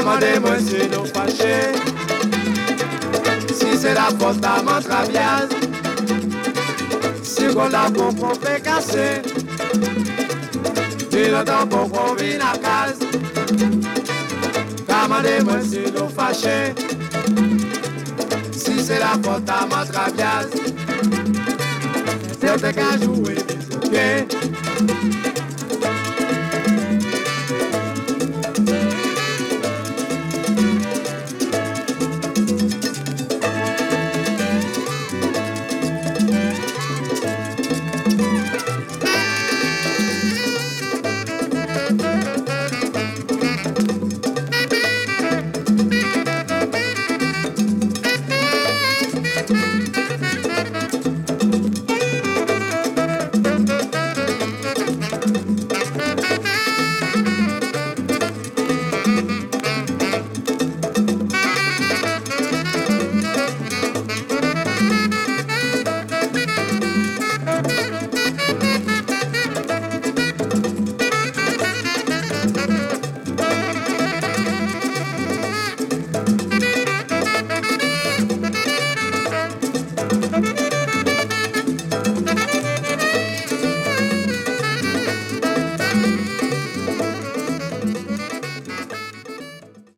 Commandez-moi si nous fâchés. Si c'est la faute à mon traviaz, si on l'a pour qu'on fait casser, il entend pour qu'on vienne à case. Commandez-moi si nous fâchés. Si c'est la faute à mon traviaz, c'est qu'à jouer des bouquets.